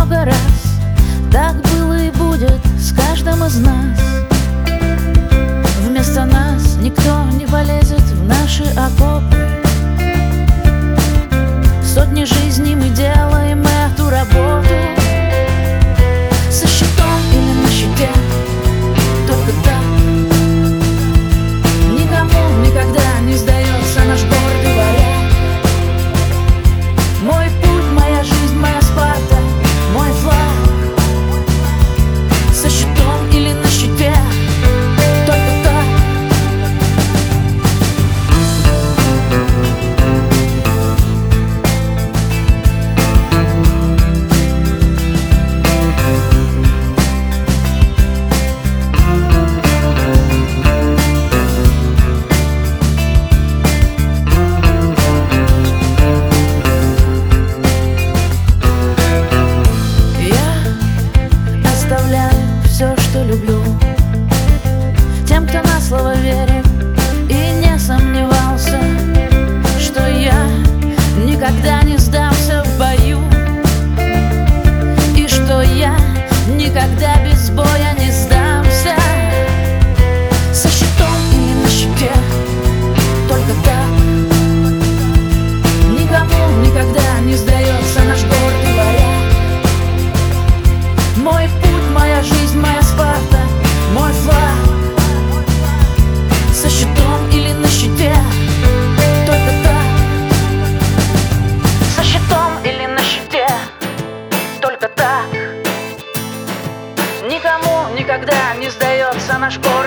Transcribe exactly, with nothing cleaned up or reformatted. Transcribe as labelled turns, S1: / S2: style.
S1: много раз. Так было и будет с каждым из нас. Вместо нас никто не полезет в наши окопы. Сотни жизней мы делаем эту работу. Со щитом или на щите, только так. Никому никогда не сдается наш гордый варяг. Мой путь, моя жизнь, моя Спарта, мой флаг. Со щитом или на щите, только так. Все, что люблю, тем, кто на слово верит и не сомневался, что я никогда не сдамся в бою, и что я никогда без боя не сдамся. Со щитом или на щите, только так. Никому никогда не сдается наш гордый варяг. Мой путь, моя жизнь, моя Спарта, мой флаг. Со щитом или на щите, только так. Со щитом или на щите, только так. Никому никогда не сдается наш город.